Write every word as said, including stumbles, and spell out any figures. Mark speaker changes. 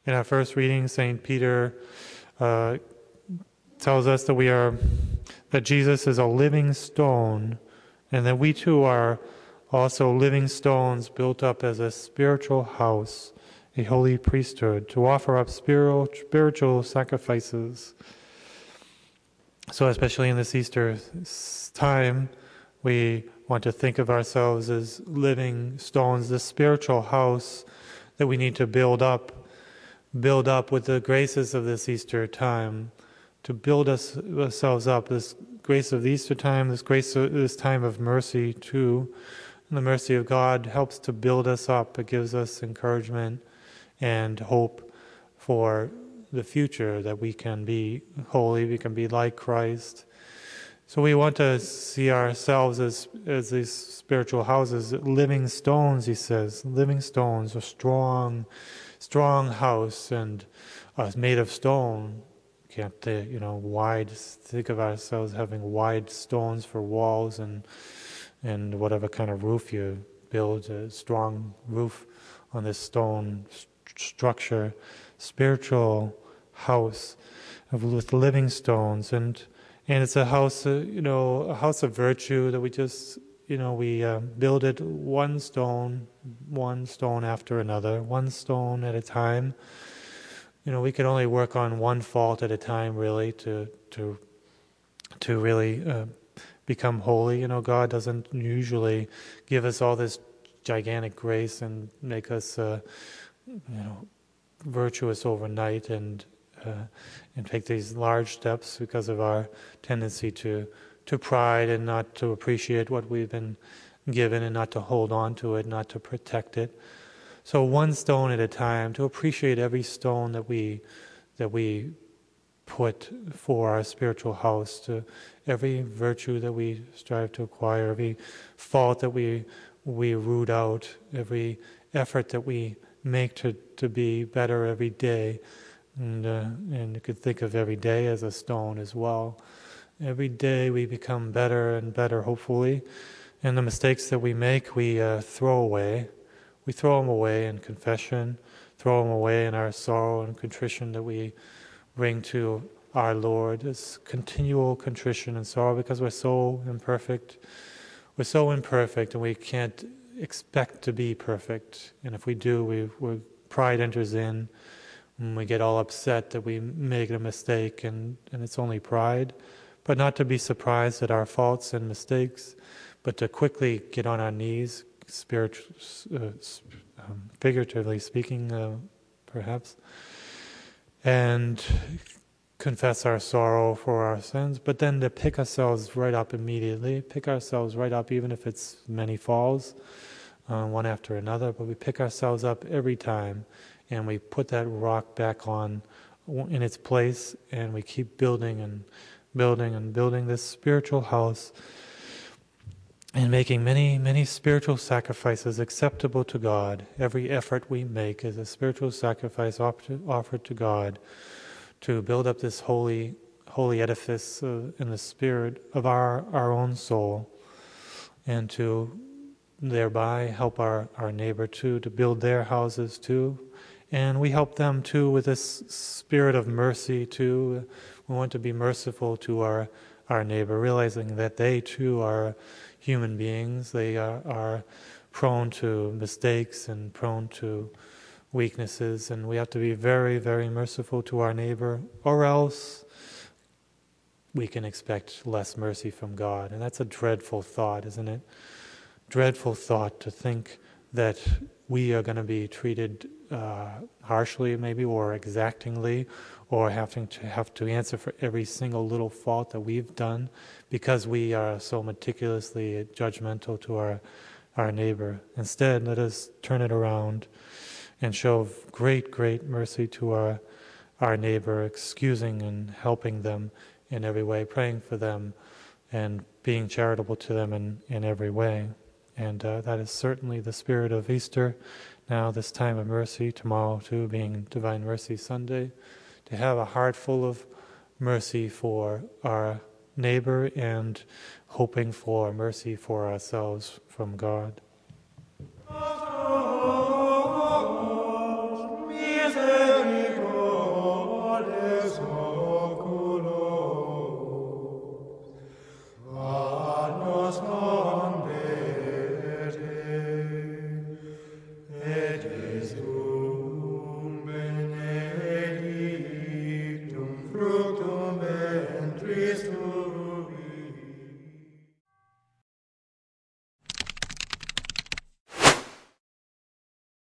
Speaker 1: In our first reading, Saint Peter uh, tells us that we are, that Jesus is a living stone, and that we too are also living stones built up as a spiritual house, a holy priesthood, to offer up spiritual, spiritual sacrifices. So especially in this Easter time, we want to think of ourselves as living stones, this spiritual house that we need to build up, build up with the graces of this Easter time, to build us ourselves up, this grace of the Easter time, this grace of this time of mercy too. And the mercy of God helps to build us up. It gives us encouragement and hope for the future, that we can be holy, we can be like Christ. So we want to see ourselves as as these spiritual houses, living stones, he says, living stones, a strong, strong house, and uh, made of stone. Can't they, you know, wide, think of ourselves having wide stones for walls and and whatever kind of roof you build, a strong roof on this stone st- structure, spiritual house of, with living stones. And and it's a house, uh, you know, a house of virtue that we just, you know, we uh, build it one stone, one stone after another, one stone at a time. You know, we can only work on one fault at a time, really, to to to really uh, become holy. You know, God doesn't usually give us all this gigantic grace and make us, uh, you know, virtuous overnight and uh, and take these large steps because of our tendency to to pride and not to appreciate what we've been given and not to hold on to it, not to protect it. So one stone at a time, to appreciate every stone that we that we put for our spiritual house, to every virtue that we strive to acquire, every fault that we we root out, every effort that we make to, to be better every day. And uh, and you could think of every day as a stone as well. Every day we become better and better, hopefully. And the mistakes that we make, we uh, throw away. We throw them away in confession, throw them away in our sorrow and contrition that we bring to our Lord. This continual contrition and sorrow, because we're so imperfect. We're so imperfect, and we can't expect to be perfect. And if we do, we we're, pride enters in, and we get all upset that we make a mistake, and, and it's only pride. But not to be surprised at our faults and mistakes, but to quickly get on our knees, spiritual, uh, um, figuratively speaking, uh, perhaps, and confess our sorrow for our sins, but then to pick ourselves right up immediately, pick ourselves right up, even if it's many falls, uh, one after another, but we pick ourselves up every time, and we put that rock back on in its place, and we keep building and building and building this spiritual house, and making many, many spiritual sacrifices acceptable to God. Every effort we make is a spiritual sacrifice offered to God to build up this holy, holy edifice uh, in the spirit of our, our own soul, and to thereby help our, our neighbor too, to build their houses too. And we help them too with this spirit of mercy too. We want to be merciful to our, our neighbor, realizing that they too are human beings. They are, are prone to mistakes and prone to weaknesses, and we have to be very, very merciful to our neighbor, or else we can expect less mercy from God. And that's a dreadful thought, isn't it? Dreadful thought to think that we are going to be treated uh, harshly, maybe, or exactingly, or having to have to answer for every single little fault that we've done because we are so meticulously judgmental to our our neighbor. Instead, let us turn it around and show great, great mercy to our our neighbor, excusing and helping them in every way, praying for them, and being charitable to them in, in every way. And uh, that is certainly the spirit of Easter, now this time of mercy, tomorrow too being Divine Mercy Sunday, to have a heart full of mercy for our neighbor and hoping for mercy for ourselves from God.